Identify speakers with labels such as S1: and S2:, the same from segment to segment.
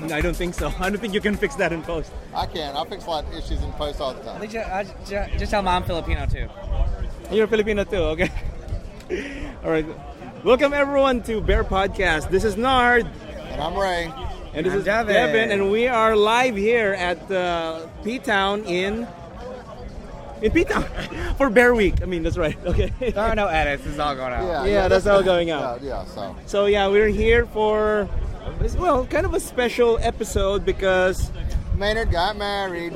S1: I don't think so. I don't think you can fix that in post.
S2: I can. I fix a lot of issues in post all the time.
S3: Just tell Mom I'm Filipino too.
S1: You're Filipino too, okay? All right. Welcome everyone to Bear Podcast. This is Nard.
S2: And I'm Ray.
S1: And this
S3: I'm
S1: is
S3: Devin.
S1: Devin. And we are live here at P-Town in P-Town for Bear Week. I mean, that's right. Okay.
S3: There are no edits. This is all going out.
S1: Yeah, that's all going out. So yeah, we're here for, well, kind of a special episode because
S2: Maynard got married.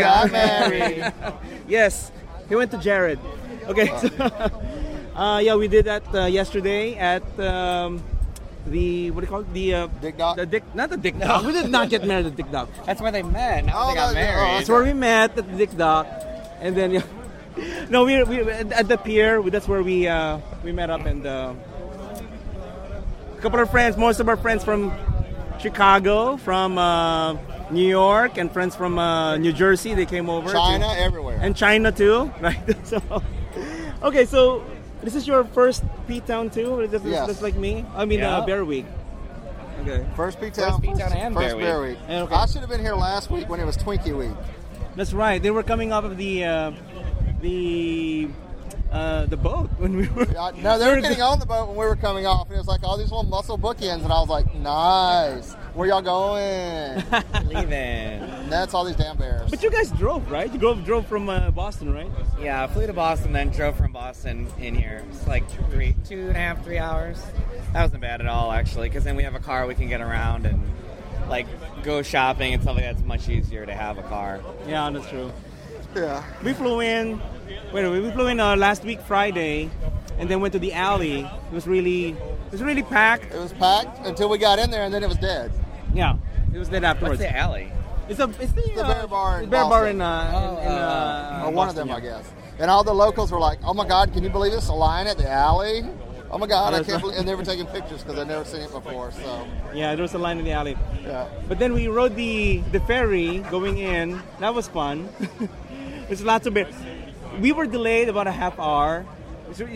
S1: Yes, he went to Jared. Okay, so, yeah, we did that yesterday at the, what do you call it? The
S2: Dick Doc?
S1: Not the Dick Doc. We did not get married at Dick Doc.
S3: That's where they met. Now they got married.
S1: That's where we met at the Dick Doc, and then no, we at the pier. That's where we met up, and a couple of friends. Most of our friends from Chicago, from New York, and friends from New Jersey. They came over.
S2: China, everywhere.
S1: And China too, right? So, okay, so this is your first P-Town too?
S2: Yes.
S1: Just like me? I mean,
S3: Yeah.
S1: Bear Week. Okay.
S2: First P-Town
S3: and
S2: first Bear Week.
S1: Okay.
S2: I should have been here last week when it was Twinkie Week.
S1: That's right. They were coming off of the boat when we were.
S2: No, they were getting on the boat when we were coming off, and it was like all these little muscle bookends, and I was like, nice. Where y'all going?
S3: Leaving.
S2: And that's all these damn bears.
S1: But you guys drove, right? You drove from Boston, right?
S3: Yeah, I flew to Boston, then drove from Boston in here. It's like 2.5, 3 hours. That wasn't bad at all, actually, because then we have a car we can get around and like go shopping and stuff like that. It's much easier to have a car.
S1: Yeah, that's true.
S2: Yeah.
S1: We flew in. We flew in last week Friday, and then went to the alley. It was really packed.
S2: It was packed until we got in there, and then it was dead.
S1: Yeah, it was dead afterwards.
S3: What's the alley?
S1: It's the
S2: Bear Bar in
S1: Bear Bar in
S2: Boston. Or one of them,
S1: Boston,
S2: I guess. And all the locals were like, "Oh my God, can you believe this? A line at the alley? Oh my God, I can't believe!" And they were taking pictures because I'd never seen it before. So
S1: Yeah, there was a line in the alley.
S2: yeah,
S1: But then we rode the ferry going in. That was fun. There's lots of bears. We were delayed about a half hour. So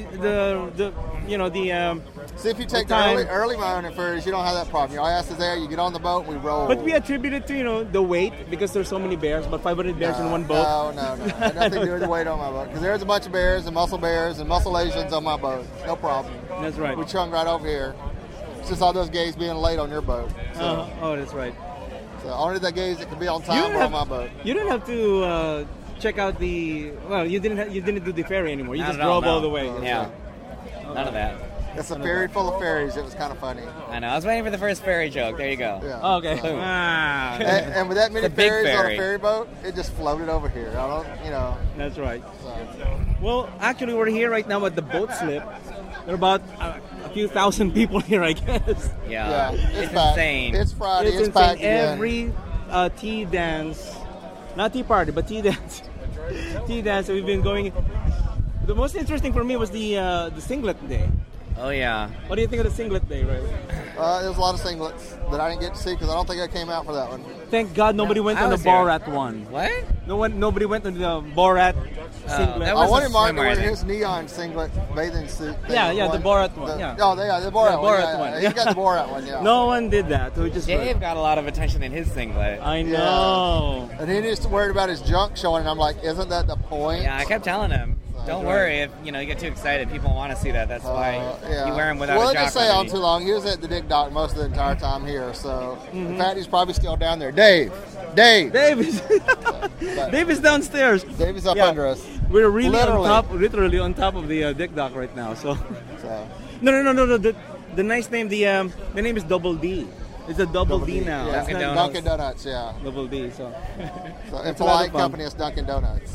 S2: see if you take the
S1: time.
S2: early morning ferries, you don't have that problem. Your ass is there. You get on the boat, we roll.
S1: But we attribute it to the weight because there's so many bears, about 500 bears in one boat.
S2: No. Had nothing to do with the weight on my boat. Because there's a bunch of bears and muscle Asians on my boat. No problem.
S1: That's right.
S2: We chung right over here. It's just all those gays being late on your boat. So,
S1: Oh, that's right.
S2: so only the gays that can be on time are on my boat.
S1: You don't have to check out the. Well, you didn't do the ferry anymore. You
S3: Not
S1: just
S3: at all,
S1: drove all
S3: no.
S1: the way.
S3: Yeah. None of that.
S2: It's a ferry full of ferries. It was kind of funny.
S3: I know. I was waiting for the first ferry joke. There you go.
S2: Yeah.
S1: Oh, okay.
S2: So-
S1: Ah,
S2: and with that many
S3: It's a big
S2: ferries on a
S3: ferry.
S2: ferry boat, it just floated over here. I don't.
S1: that's right.
S2: So.
S1: Well, actually, we're here right now at the boat slip. There are about a few thousand people here, I guess.
S3: Yeah.
S2: It's
S3: It's
S2: packed.
S3: insane.
S2: It's Friday. It's
S1: insane.
S2: packed again.
S1: Every tea dance, not tea party, but tea dance. Tea dance that we've been going. The most interesting for me was the singlet day.
S3: Oh, yeah.
S1: What do you think of the singlet day, right?
S2: There was a lot of singlets that I didn't get to see because I don't think I came out for that one.
S1: Thank God nobody went
S3: I
S1: on the
S3: was here.
S1: Borat one.
S3: What?
S1: Nobody went on the Borat singlet.
S3: that
S2: I
S3: was
S2: wanted
S3: a
S2: Martin to
S3: swimmer, I
S2: wear
S3: think.
S2: his neon singlet bathing suit. thing.
S1: Yeah, the Borat one, yeah.
S2: the Borat
S1: Yeah,
S2: one.
S1: Borat one.
S2: He got the Borat one, yeah.
S1: No one did that. We just
S3: Dave got a lot of attention in his singlet.
S1: I know.
S2: And he just worried about his junk showing, and I'm like, isn't that the point?
S3: Yeah, I kept telling him, don't worry if you get too excited. People want to see that. That's why you wear them without
S2: well,
S3: a
S2: it
S3: jock
S2: didn't stay on
S3: underneath.
S2: too long. He was at the Dick Doc most of the entire time here, so in fact, he's probably still down there. Dave.
S1: Dave is Dave is downstairs.
S2: Dave is up
S1: Yeah.
S2: under us.
S1: We're really
S2: Literally.
S1: on top of the Dick Doc right now. So
S2: So.
S1: no. The nice name. The name is Double D. It's a Double D now.
S2: Yeah.
S1: It's not
S2: Dunkin' Donuts, yeah.
S1: Double D. So
S2: So, in
S1: It's a lot of
S2: polite
S1: fun.
S2: company, it's Dunkin' Donuts.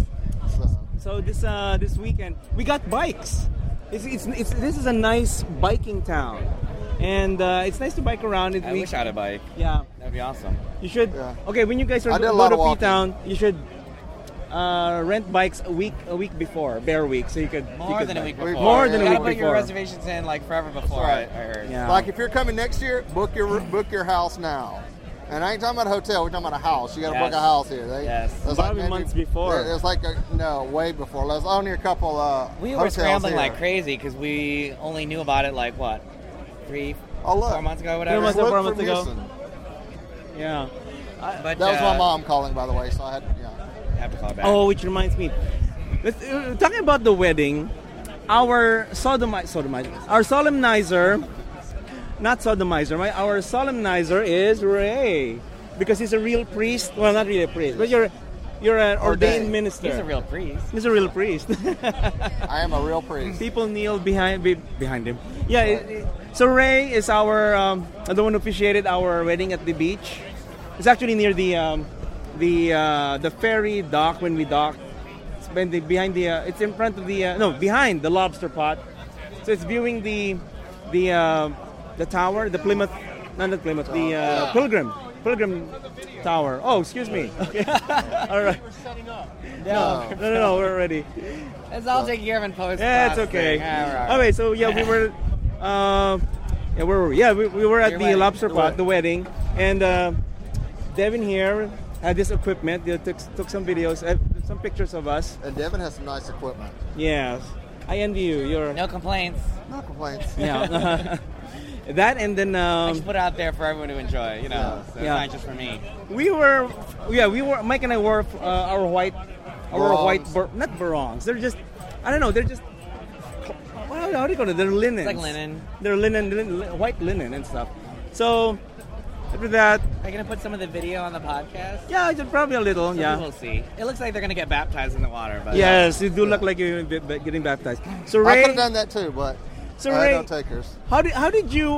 S1: So this weekend we got bikes. This is a nice biking town, and it's nice to bike around.
S3: I wish I had a bike.
S1: Yeah,
S3: That'd be awesome.
S1: you should.
S2: Yeah.
S1: Okay, when you guys
S2: I
S1: are
S2: did a
S1: go
S2: lot
S1: to
S2: of walking.
S1: P-Town, you should rent bikes a week before Bear Week, so you could
S3: More than a week before.
S1: More than
S3: you
S1: a
S3: gotta
S1: week
S3: put your
S1: before.
S3: reservations in like forever before.
S2: That's
S3: I heard.
S1: Yeah.
S2: Like if you're coming next year, book your house now. And I ain't talking about a hotel. We're talking about a house. You got to book a house here.
S3: Yes.
S2: There's
S1: Probably months before.
S2: It's like way before. There's only a couple.
S3: We were
S2: hotels
S3: scrambling
S2: here.
S3: like crazy because we only knew about it like what, 3,
S2: Oh, look.
S3: 4 months ago,
S1: Three
S3: whatever.
S1: months
S2: Look
S1: ago, 4
S2: from
S1: months ago.
S2: Houston.
S1: Yeah.
S3: But
S2: That was my mom calling, by the way, so I had,
S3: have to call back.
S1: Oh, which reminds me. Talking about the wedding, our solemnizer, not sodomizer, right? Our solemnizer is Ray, because he's a real priest. Well, not really a priest, but you're an ordained minister.
S3: He's a real priest.
S1: He's a real priest.
S2: I am a real priest.
S1: People kneel behind him. Yeah. So Ray is the one who officiated our wedding at the beach. It's actually near the ferry dock when we dock. It's behind it's in front of behind the lobster pot. So it's viewing the tower, the Plymouth, not the Plymouth, the Pilgrim Tower. Oh, excuse me. Okay. All right. No, we're ready.
S3: It's all taken care of in post.
S1: Yeah, it's okay. Okay, so yeah, we were, we were at the lobster pot, the wedding, and Devin here had this equipment. They took some videos, some pictures of us.
S2: And Devin has some nice equipment.
S1: Yes, I envy you. You're
S3: no complaints.
S2: No complaints.
S1: Yeah. That and then
S3: I just put it out there for everyone to enjoy. So it's not just for me.
S1: We were. Mike and I wore our white, not barongs. They're just, I don't know. They're just. How do you call it? They're linens.
S3: It's like linen.
S1: They're white linen and stuff. So after that,
S3: are you gonna put some of the video on the podcast?
S1: Yeah, probably a little.
S3: Yeah, we'll see. It looks like they're gonna get baptized in the water. But
S1: yes, you do look like you're getting baptized. So Ray,
S2: I could have done that too, but I had no takers.
S1: How did you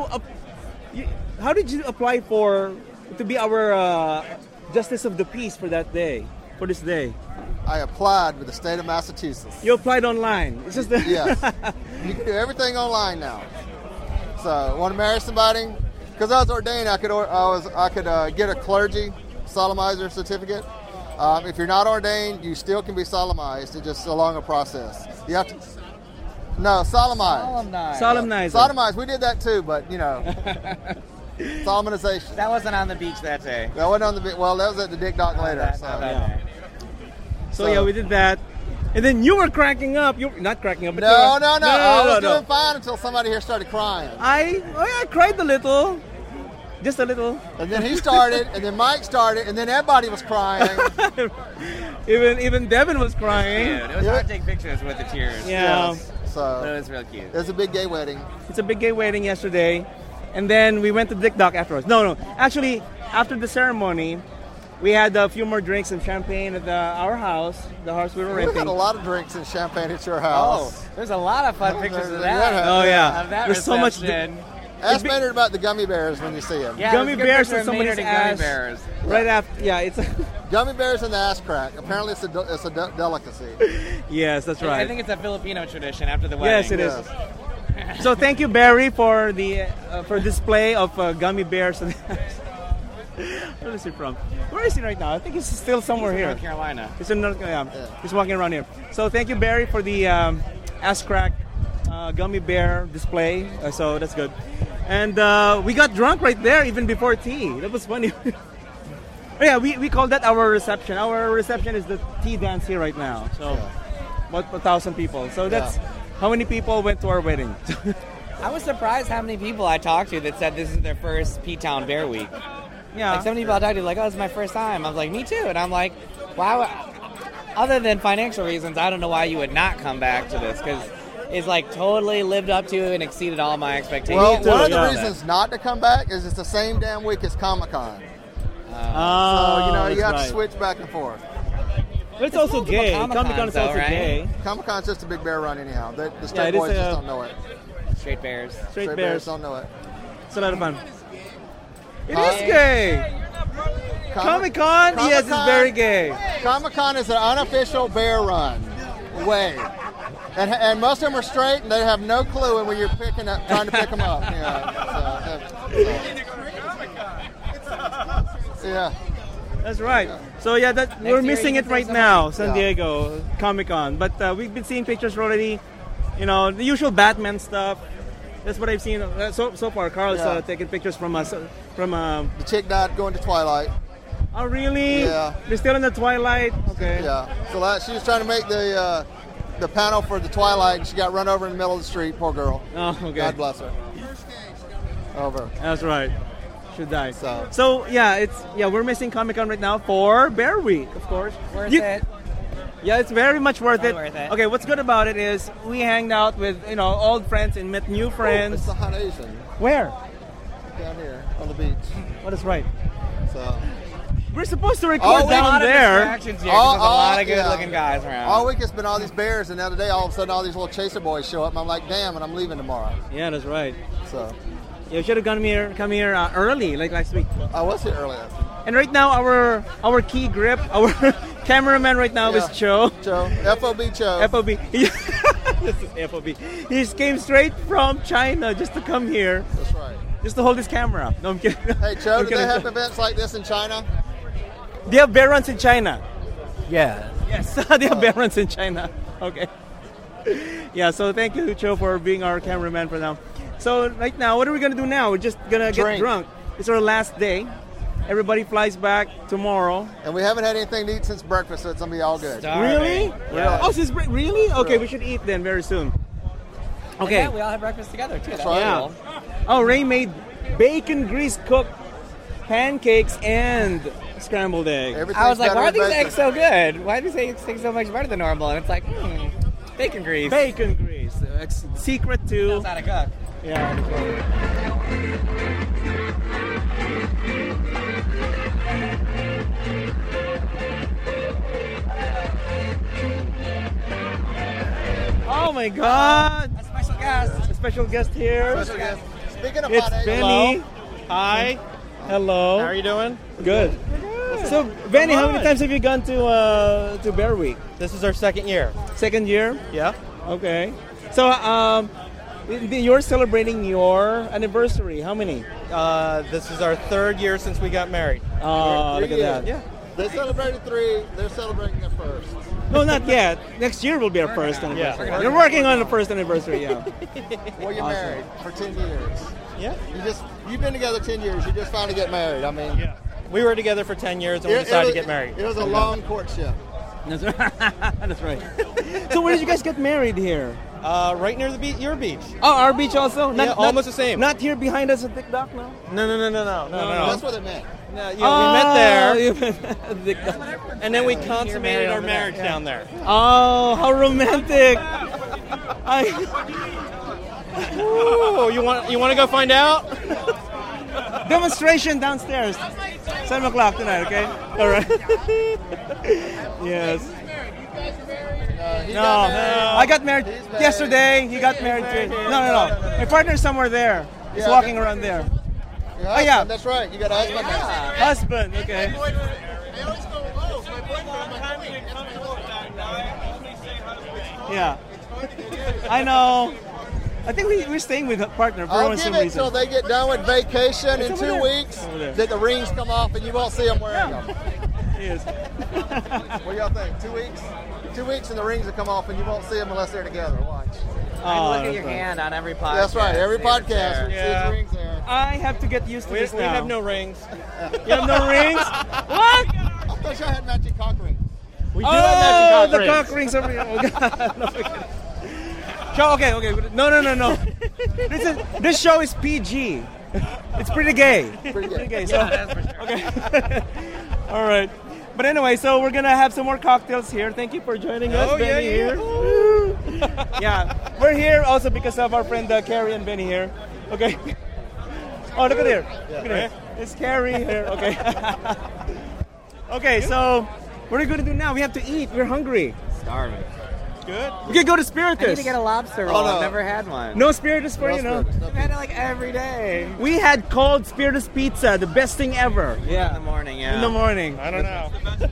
S1: apply to be our justice of the peace for this day?
S2: I applied with the state of Massachusetts.
S1: You applied online. It's just
S2: yes. You can do everything online now. So, want to marry somebody? Because I was ordained, I could get a clergy solemnizer certificate. If you're not ordained, you still can be solemnized. It's just a longer process. You have to. No, solemnize. Solemnize. We did that too, but solemnization.
S3: That wasn't on the beach that day.
S2: That wasn't on the beach. Well, that was at the Dick Dock later.
S1: So yeah, we did that. And then you were cracking up. You're not cracking up. But
S2: No. I was doing fine until somebody here started crying.
S1: I cried a little. Just a little.
S2: And then he started, and then Mike started, and then everybody was crying.
S1: even Devin was crying.
S3: It was hard to take pictures with the tears.
S1: Yeah.
S2: Yes. So
S3: but it was real cute.
S2: It was a big gay wedding.
S1: It's a big gay wedding yesterday. And then we went to Dick Dock afterwards. No. Actually, after the ceremony, we had a few more drinks and champagne at our house, the house we were renting.
S2: We had a lot of drinks and champagne at your house.
S3: Oh, there's a lot of fun pictures of that.
S1: Oh, yeah.
S3: Of that
S1: there's so much.
S2: Ask Maynard about the gummy bears when you see them.
S3: Yeah,
S1: gummy bears
S3: with
S1: and somebody's ass.
S3: Gummy bears.
S1: Right after, it's
S2: gummy bears and the ass crack. Apparently, it's a delicacy.
S1: Yes, that's right.
S3: I think it's a Filipino tradition after the wedding.
S1: Yes, it is. So thank you, Barry, for the display of gummy bears. Where is he from? Where is he right now? I think he's still somewhere here.
S3: North Carolina.
S1: He's in North Carolina. Yeah. He's walking around here. So thank you, Barry, for the ass crack gummy bear display. So that's good. And we got drunk right there even before tea. That was funny. Yeah, we call that our reception. Our reception is the tea dance here right now. So about 1,000 people. So that's how many people went to our wedding.
S3: I was surprised how many people I talked to that said this is their first P-Town Bear Week.
S1: Yeah.
S3: Like, so many people I talked to like, oh, this is my first time. I was like, me too. And I'm like, wow. Other than financial reasons, I don't know why you would not come back to this, because it's like totally lived up to and exceeded all my expectations.
S2: Well, one of the reasons not to come back is it's the same damn week as Comic-Con. So, you have to switch back and forth.
S1: But it's also gay. Comic-Con is also gay.
S2: Comic-Con's just a big bear run anyhow. The straight boys just don't know it.
S3: Straight bears.
S1: Straight bears
S2: don't know it.
S1: It's a lot of fun. It is gay. Comic-Con, yes, it's very gay.
S2: Comic-Con is an unofficial bear run way. And most of them are straight, and they have no clue when you're trying to pick them up. Yeah.
S1: That's right. So we're missing it right now, San Diego Comic-Con. But we've been seeing pictures already. The usual Batman stuff. That's what I've seen so far. Carl's taking pictures from us. The
S2: chick died going to Twilight.
S1: Oh, really?
S2: Yeah.
S1: They're still in the Twilight? Okay.
S2: Yeah. So she was trying to make the panel for the Twilight, and she got run over in the middle of the street. Poor girl.
S1: Oh, okay.
S2: God bless her. Over.
S1: That's right. Should die.
S2: So
S1: yeah, we're missing Comic Con right now for Bear Week, of course.
S3: Worth it.
S1: Yeah, it's very much worth it.
S3: Worth it.
S1: Okay, what's good about it is we hanged out with old friends and met new friends.
S2: it's the Hot Asian
S1: Where?
S2: down here on the beach.
S1: What is right?
S2: So
S1: We're supposed to record
S3: A lot
S1: down
S3: of
S1: there.
S3: distractions here 'cause there's a lot of
S2: yeah.
S3: good-looking guys around.
S2: all week it's been all these bears, and the other day all of a sudden all these little chaser boys show up, and I'm like, damn, and I'm leaving tomorrow.
S1: Yeah, that's right.
S2: So
S1: You should have come here early, like last week.
S2: I was here earlier.
S1: And right now, our key grip, our cameraman right now is Cho.
S2: Cho, FOB Cho.
S1: FOB. This is FOB. He came straight from China just to come here,
S2: That's right.
S1: just to hold his camera. No, I'm kidding.
S2: Hey, Cho,
S1: I'm
S2: do they
S1: kidding.
S2: have events like this in China?
S1: They have bear runs in China.
S4: Yeah.
S1: Yes, they have bear runs in China. Okay. Yeah, so thank you, Cho, for being our cameraman for now. So right now, what are we going to do now? We're just going to get
S2: Drink.
S1: drunk. It's our last day. Everybody flies back tomorrow.
S2: And we haven't had anything to eat since breakfast, so it's going to be all good.
S1: Really?
S3: Yeah.
S1: Oh, since really? Okay,
S2: Really.
S1: we should eat then very soon.
S3: Okay.
S1: Okay.
S3: Yeah, we all had breakfast together too. That's
S2: right.
S1: Yeah.
S3: cool.
S1: Oh, Ray made bacon grease cooked pancakes and scrambled egg.
S3: I was like,
S2: better
S3: why are
S2: with
S3: these
S2: bacon.
S3: eggs so good? Why do these eggs taste so much better than normal? And it's like, bacon grease.
S1: Bacon grease. It's secret to.
S3: Knows how to cook.
S1: Yeah. Oh my God!
S3: A special guest.
S1: A special guest here.
S2: Special guest. Speaking of
S1: It's
S2: hot eggs,
S1: Benny.
S4: Hi.
S1: Hello.
S4: How are you doing?
S1: Good. So, Benny, how many times have you gone to Bear Week?
S4: This is our second year.
S1: Second year.
S4: Yeah.
S1: Okay. So, you're celebrating your anniversary. How many?
S4: This is our third year since we got married.
S1: Oh, look at that.
S4: Yeah.
S2: they celebrated 3. They're celebrating their first.
S1: No, not yet. Next year will be our first anniversary.
S4: Yeah.
S1: You're working on the first anniversary, yeah.
S2: Well, you're
S1: Awesome.
S2: married for 10 years.
S4: Yeah.
S2: You've been together 10 years. You just finally get married. I mean,
S4: Yeah. We were together for 10 years and we decided to get married.
S2: It was a long courtship.
S1: That's right. That's right. So, where did you guys get married here?
S4: Right near the beach, your beach.
S1: Oh, our beach also?
S4: Yeah, almost the same.
S1: Not here behind us at Dick Dock, no?
S4: No.
S2: That's what it meant.
S4: Yeah, we met there,
S1: there. Dick Dock.
S4: and then we consummated our marriage down there.
S1: Oh, how romantic!
S4: Ooh, you want to go find out?
S1: Demonstration downstairs, 7 o'clock tonight. Okay, all right. Yes.
S2: He
S1: No,
S2: got married.
S1: I got married
S2: He's married.
S1: yesterday. He got married too. No. My partner's somewhere there. He's
S2: Yeah,
S1: walking
S2: okay.
S1: around there.
S2: Your
S1: Oh, yeah.
S2: husband, that's right. You got a husband now.
S1: Husband. Okay. Yeah. I know. I think we're staying with a partner for
S2: I'll
S1: some
S2: give it
S1: reason.
S2: till they get done with vacation in
S1: It's
S2: 2
S1: over there.
S2: weeks.
S1: Over there.
S2: That the rings come off and you won't see them wearing them.
S1: Yes.
S2: What do y'all think? 2 weeks? 2 weeks and the rings will come off and you won't see them unless they're together. Watch.
S1: Oh,
S3: Look at
S1: that's
S3: your
S1: right.
S3: hand on every podcast.
S2: That's right. Every
S3: See if it's
S2: podcast,
S3: there.
S2: we see
S4: Yeah.
S2: the rings there.
S1: I have to get used to
S4: We
S1: this now.
S4: have no rings.
S1: You have no rings? What?
S2: I thought y'all had matching cock rings.
S4: We do
S1: Oh,
S4: have
S1: the
S4: matching cock
S1: cock
S4: rings.
S1: rings over here. Oh, God. No, forget it. Show, okay. No. This show is PG. It's pretty gay.
S2: Pretty gay.
S1: So, okay. All right. But anyway, so we're gonna have some more cocktails here. Thank you for joining us,
S4: Oh, yeah,
S1: Benny
S4: yeah.
S1: here. Woo. Yeah, we're here also because of our friend Carrie and Benny here. Okay. Oh, look at there. Look at there. It's Carrie here. Okay. Okay, so what are we gonna do now? We have to eat. We're hungry.
S3: Starving.
S4: Good.
S1: We can go to
S3: I need
S1: Spiritus.
S3: to get a lobster roll.
S2: Oh, no.
S3: I've never had one.
S1: No Spiritus for
S2: No
S1: you, know.
S2: spirits, no
S3: I've had it like every day.
S1: We had cold Spiritus pizza, the best thing ever.
S3: In the morning, yeah.
S1: In the morning.
S4: I don't know.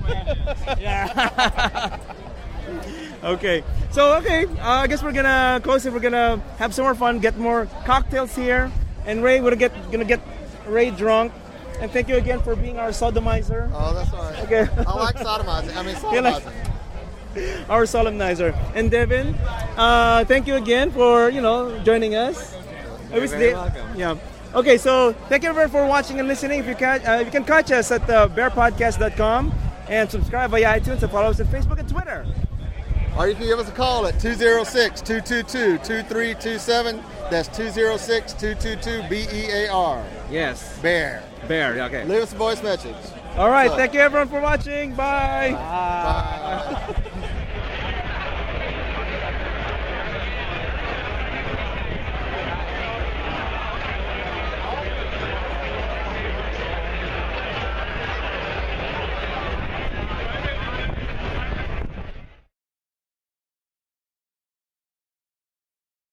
S1: Yeah. Okay. So I guess we're gonna close it. We're gonna have some more fun, get more cocktails here, and Ray we're gonna get Ray drunk. And thank you again for being our sodomizer,
S2: Oh, that's all right.
S1: Okay.
S2: I like sodomizing. I mean,
S1: You like-
S2: sodomizing.
S1: our solemnizer. And Devin, thank you again for joining us.
S3: You're very welcome.
S1: Yeah. Okay, so thank you everyone for watching and listening. If you can catch us at bearpodcast.com and subscribe via iTunes and follow us on Facebook and Twitter.
S2: Or you can give us a call at 206-222-2327. That's 206-222-BEAR.
S1: Yes.
S2: Bear.
S1: Bear. Okay.
S2: Leave us a voice message.
S1: All right.
S2: So-
S1: Thank you everyone for watching. Bye.
S2: Bye.